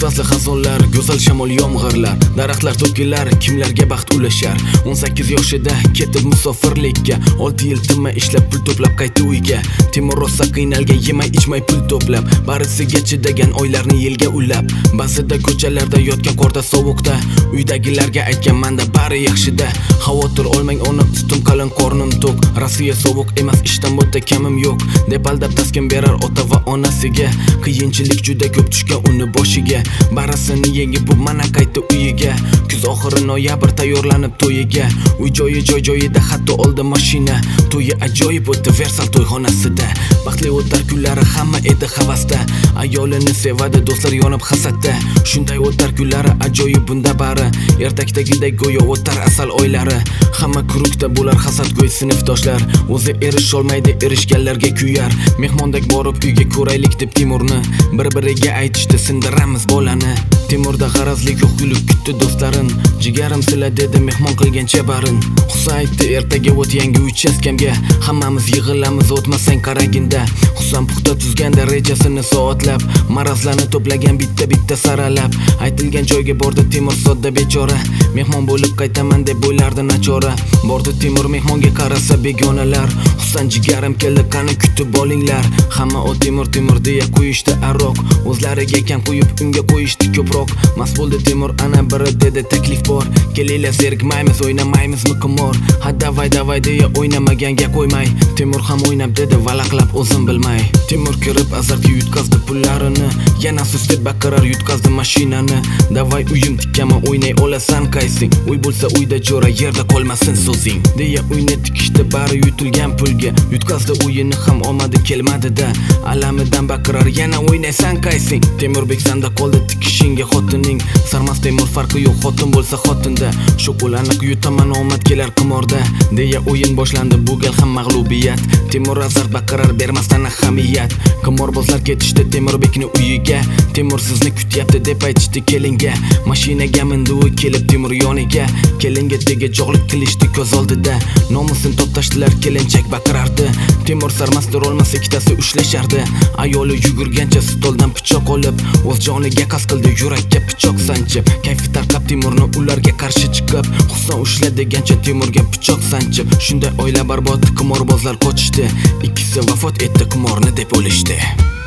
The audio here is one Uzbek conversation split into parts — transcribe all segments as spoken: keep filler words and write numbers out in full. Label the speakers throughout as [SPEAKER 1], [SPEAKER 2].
[SPEAKER 1] Ehsosli xazonlar, go'zal shamol yomg'irlar, daraxtlar to'kilar, kimlarga baxt ulashar. o'n sakkiz yoshida ketib musofirlikka, olti yil tinmay ishlab pul to'plab qaytdi uyga. Temur rosa qiynalgan, yemay ichmay pul to'plab, barisiga chidagan oylarni yilga ulab. Ba'zida ko'chalarda yotgan qorda sovuqda, uydagilarga aytgan manda bari yaxshida. Xavotir olmang ona, ustim qalin, qornim to'q. Rossiya sovuq emas, ishdan bo'ta kamim yo'q deb aldab taskin berar ota va onasiga. Qiyinchilik juda ko'p tushgan uni boshiga, barisini yengib bu mana qaytdi uyiga. Kuz oxiri noyabr tayyorlanib to'yiga, uy joyi joy joyida, hatto oldi mashina. To'yi ajoyib o'tdi Versal to'yxonasida. Baxtli o'tar kunlari hamma edi havasda, ayolini sevadi do'stlar yonib hasadda. Shunday o'tar kunlari ajoyib bunda bari, ertakdagidek go'yo o'tar asal oylari. Hamma kurukda bo'lar hasadgo'y sinfdoshlar, o'zi erisholmaydi erishganlarga kuyar. Mehmondek borib uyga ko'raylik deb Timurni bir-biriga aytishdi, sindiramiz bolani. Timurda g'arazlik yo'q, kulib kutdi do'stlarin. Jigarim sila dedi mehmon qilgancha barin. Husa aytdi ertaga o't yangi uchastkamga, hammamiz yig'ilamiz o'tmasang qaraginda. Husam puxta tuzganda rejasini soatlab, marazlarni to'plagan bitta-bitta saralab. Aytilgan joyga bordi Timur sodda bechora, mehmon bo'lib qaytaman deb o'ylardi nachora. Bordi Timur mehmonga, qarasa begonalar. Husan jigarim keldi, qani kutib olinglar. Hamma o Timur Timur deya qo'yishdi aroq, o'zlariga kam qo'yib unga qo'yishdi ko'proq. Mas bo'ldi Timur, ana biri dedi taklif bor, kelinglar zerikmaymiz, o'ynamaymizmi qimor. Ha davay davay deya o'ynamaganga qo'ymay, Timur ham o'ynab dedi valaqlab o'zim bilmay. Timur kirib azartga yutkazdi pullarini, yana sustib baqirar yutkazdi mashinani. Davay uyim tikkaman, o'ynay olasan qaysing, uy bo'lsa uyda jo'ra, yerda qolmasin so'zing deya uyni tikishdi bari yutilgan pulga. Yutkazdi uyini ham omadi kelmadi-da, alamidan baqirar yana o'ynaysan qaysing. Temurbek sanda qoldi tikishingga xotining, sarmas Temur farqi yo'q, xotin bo'lsa xotinda. Shokolaniq yutaman omad kelar qimorda deya o'yin boshlandi, bu gal ham mag'lubiyat. Temur azart baqirar bermasdan ahamiyat. Qimorbozlar ketishdi Temurbekni uyiga, Temur sizni kutyapti deb aytishdi kelinga. Mashinaga mindi u kelib Temur yoniga, kelinga tega jog'lik qilishdi ko'z oldida. Nomusin toptashdilar, kelinchak baqirardi. Temur sarmastir olmasa ikkitasi ushlashardi. Ayoli yugurgancha stoldan pichoq olib, o'z joniga qasd qildi yurakka pichoq sanchib. Kayfi tarqab Temurni ularga qarshi chiqib, Husan ushla degancha Temurga pichoq sanchib. Shunday oila barbod, qimorbozlar qochishdi, ikkisi vafot etdi qimorni deb o'lishdi.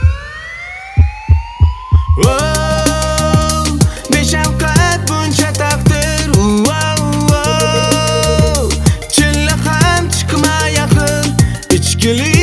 [SPEAKER 2] Oh, beshafqat buncha taqdir, oh, chilla ham chiqma yaqin, ichkilik